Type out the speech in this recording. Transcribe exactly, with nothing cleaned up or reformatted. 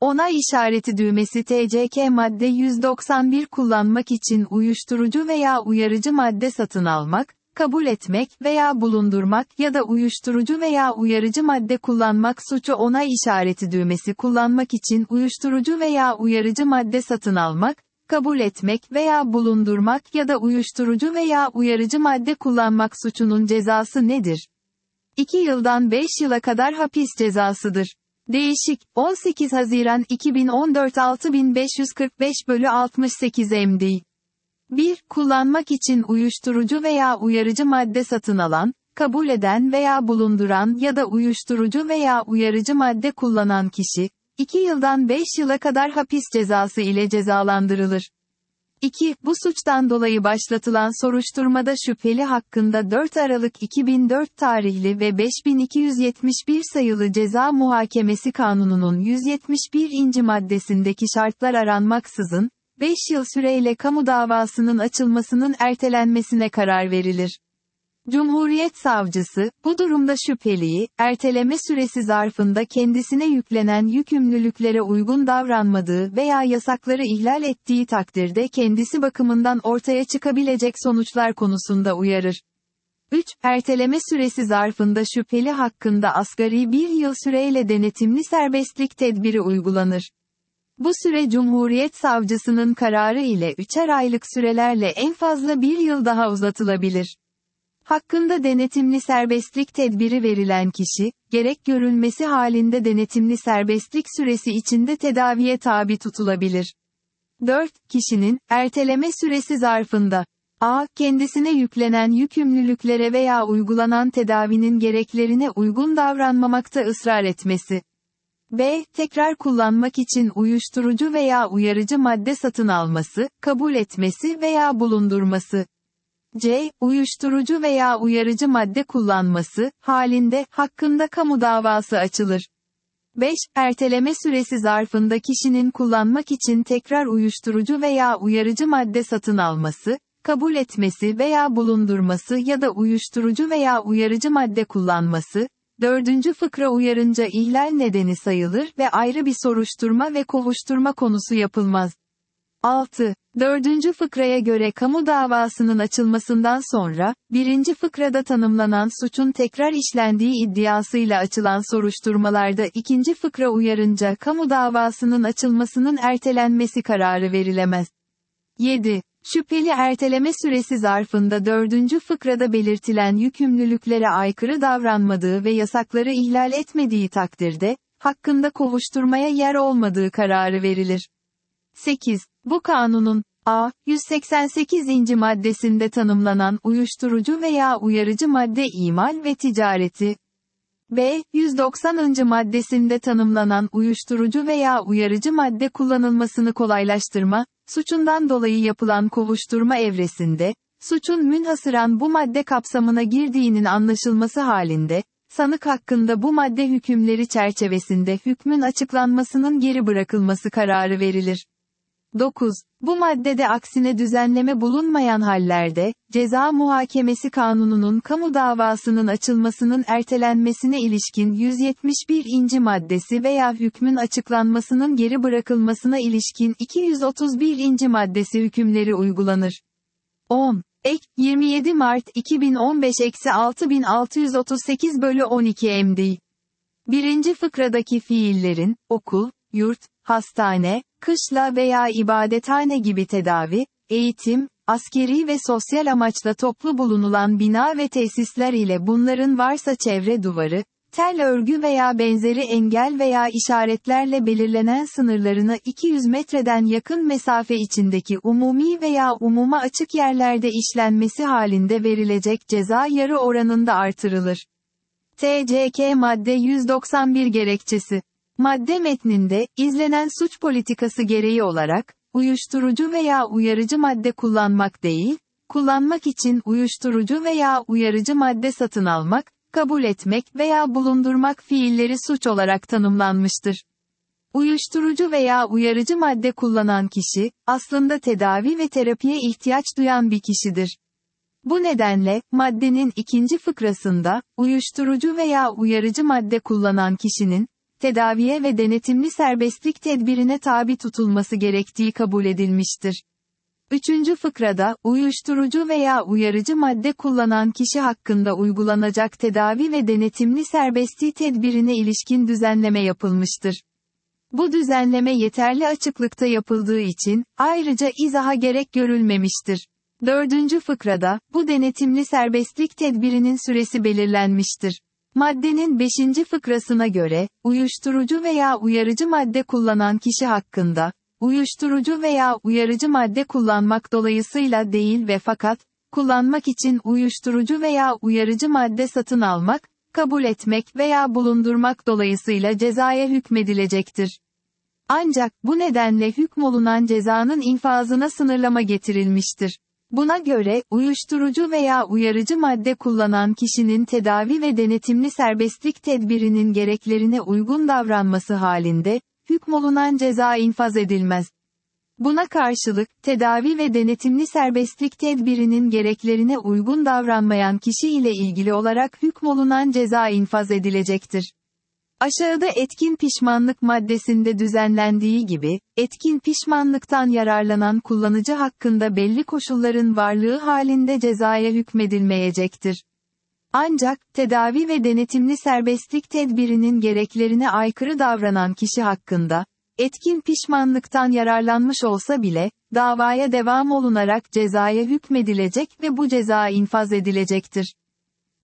Onay işareti düğmesi T C K madde yüz doksan bir kullanmak için uyuşturucu veya uyarıcı madde satın almak, kabul etmek veya bulundurmak ya da uyuşturucu veya uyarıcı madde kullanmak suçu. Onay işareti düğmesi kullanmak için uyuşturucu veya uyarıcı madde satın almak, kabul etmek veya bulundurmak ya da uyuşturucu veya uyarıcı madde kullanmak suçunun cezası nedir? iki yıldan beş yıla kadar hapis cezasıdır. Değişik, on sekiz Haziran iki bin on dört altı bin beş yüz kırk beş bölü altmış sekiz M D. bir Kullanmak için uyuşturucu veya uyarıcı madde satın alan, kabul eden veya bulunduran ya da uyuşturucu veya uyarıcı madde kullanan kişi, iki yıldan beş yıla kadar hapis cezası ile cezalandırılır. iki Bu suçtan dolayı başlatılan soruşturmada şüpheli hakkında dört Aralık iki bin dört tarihli ve beş bin iki yüz yetmiş bir sayılı Ceza Muhakemesi Kanunu'nun yüz yetmiş birinci maddesindeki şartlar aranmaksızın, beş yıl süreyle kamu davasının açılmasının ertelenmesine karar verilir. Cumhuriyet Savcısı, bu durumda şüpheliyi, erteleme süresi zarfında kendisine yüklenen yükümlülüklere uygun davranmadığı veya yasakları ihlal ettiği takdirde kendisi bakımından ortaya çıkabilecek sonuçlar konusunda uyarır. üç Erteleme süresi zarfında şüpheli hakkında asgari bir yıl süreyle denetimli serbestlik tedbiri uygulanır. Bu süre Cumhuriyet Savcısının kararı ile üçer aylık sürelerle en fazla bir yıl daha uzatılabilir. Hakkında denetimli serbestlik tedbiri verilen kişi, gerek görülmesi halinde denetimli serbestlik süresi içinde tedaviye tabi tutulabilir. dört Kişinin, erteleme süresi zarfında a. Kendisine yüklenen yükümlülüklere veya uygulanan tedavinin gereklerine uygun davranmamakta ısrar etmesi. b. Tekrar kullanmak için uyuşturucu veya uyarıcı madde satın alması, kabul etmesi veya bulundurması. c. Uyuşturucu veya uyarıcı madde kullanması, halinde, hakkında kamu davası açılır. beş Erteleme süresi zarfında kişinin kullanmak için tekrar uyuşturucu veya uyarıcı madde satın alması, kabul etmesi veya bulundurması ya da uyuşturucu veya uyarıcı madde kullanması, dördüncü fıkra uyarınca ihlal nedeni sayılır ve ayrı bir soruşturma ve kovuşturma konusu yapılmaz. altı Dördüncü fıkraya göre kamu davasının açılmasından sonra, birinci fıkrada tanımlanan suçun tekrar işlendiği iddiasıyla açılan soruşturmalarda ikinci fıkra uyarınca kamu davasının açılmasının ertelenmesi kararı verilemez. yedi Şüpheli erteleme süresi zarfında dördüncü fıkrada belirtilen yükümlülüklere aykırı davranmadığı ve yasakları ihlal etmediği takdirde, hakkında kovuşturmaya yer olmadığı kararı verilir. sekiz Bu kanunun, a. yüz seksen sekizinci maddesinde tanımlanan uyuşturucu veya uyarıcı madde imal ve ticareti, b. yüz doksanıncı maddesinde tanımlanan uyuşturucu veya uyarıcı madde kullanılmasını kolaylaştırma, suçundan dolayı yapılan kovuşturma evresinde, suçun münhasıran bu madde kapsamına girdiğinin anlaşılması halinde, sanık hakkında bu madde hükümleri çerçevesinde hükmün açıklanmasının geri bırakılması kararı verilir. dokuz Bu maddede aksine düzenleme bulunmayan hallerde, Ceza Muhakemesi Kanunu'nun kamu davasının açılmasının ertelenmesine ilişkin yüz yetmiş birinci maddesi veya hükmün açıklanmasının geri bırakılmasına ilişkin iki yüz otuz birinci maddesi hükümleri uygulanır. on Ek, yirmi yedi Mart iki bin on beş - altı bin altı yüz otuz sekiz bölü on iki M D. Birinci fıkradaki fiillerin, okul, yurt, hastane, kışla veya ibadethane gibi tedavi, eğitim, askeri ve sosyal amaçla toplu bulunulan bina ve tesisler ile bunların varsa çevre duvarı, tel örgü veya benzeri engel veya işaretlerle belirlenen sınırlarına iki yüz metreden yakın mesafe içindeki umumi veya umuma açık yerlerde işlenmesi halinde verilecek ceza yarı oranında artırılır. T C K madde yüz doksan bir gerekçesi. Madde metninde, izlenen suç politikası gereği olarak, uyuşturucu veya uyarıcı madde kullanmak değil, kullanmak için uyuşturucu veya uyarıcı madde satın almak, kabul etmek veya bulundurmak fiilleri suç olarak tanımlanmıştır. Uyuşturucu veya uyarıcı madde kullanan kişi, aslında tedavi ve terapiye ihtiyaç duyan bir kişidir. Bu nedenle, maddenin ikinci fıkrasında, uyuşturucu veya uyarıcı madde kullanan kişinin, tedaviye ve denetimli serbestlik tedbirine tabi tutulması gerektiği kabul edilmiştir. Üçüncü fıkrada, uyuşturucu veya uyarıcı madde kullanan kişi hakkında uygulanacak tedavi ve denetimli serbestlik tedbirine ilişkin düzenleme yapılmıştır. Bu düzenleme yeterli açıklıkta yapıldığı için, ayrıca izaha gerek görülmemiştir. Dördüncü fıkrada, bu denetimli serbestlik tedbirinin süresi belirlenmiştir. Maddenin beşinci fıkrasına göre, uyuşturucu veya uyarıcı madde kullanan kişi hakkında, uyuşturucu veya uyarıcı madde kullanmak dolayısıyla değil ve fakat, kullanmak için uyuşturucu veya uyarıcı madde satın almak, kabul etmek veya bulundurmak dolayısıyla cezaya hükmedilecektir. Ancak, bu nedenle hükmolunan cezanın infazına sınırlama getirilmiştir. Buna göre, uyuşturucu veya uyarıcı madde kullanan kişinin tedavi ve denetimli serbestlik tedbirinin gereklerine uygun davranması halinde, hükmolunan ceza infaz edilmez. Buna karşılık, tedavi ve denetimli serbestlik tedbirinin gereklerine uygun davranmayan kişi ile ilgili olarak hükmolunan ceza infaz edilecektir. Aşağıda etkin pişmanlık maddesinde düzenlendiği gibi, etkin pişmanlıktan yararlanan kullanıcı hakkında belli koşulların varlığı halinde cezaya hükmedilmeyecektir. Ancak, tedavi ve denetimli serbestlik tedbirinin gereklerine aykırı davranan kişi hakkında, etkin pişmanlıktan yararlanmış olsa bile, davaya devam olunarak cezaya hükmedilecek ve bu ceza infaz edilecektir.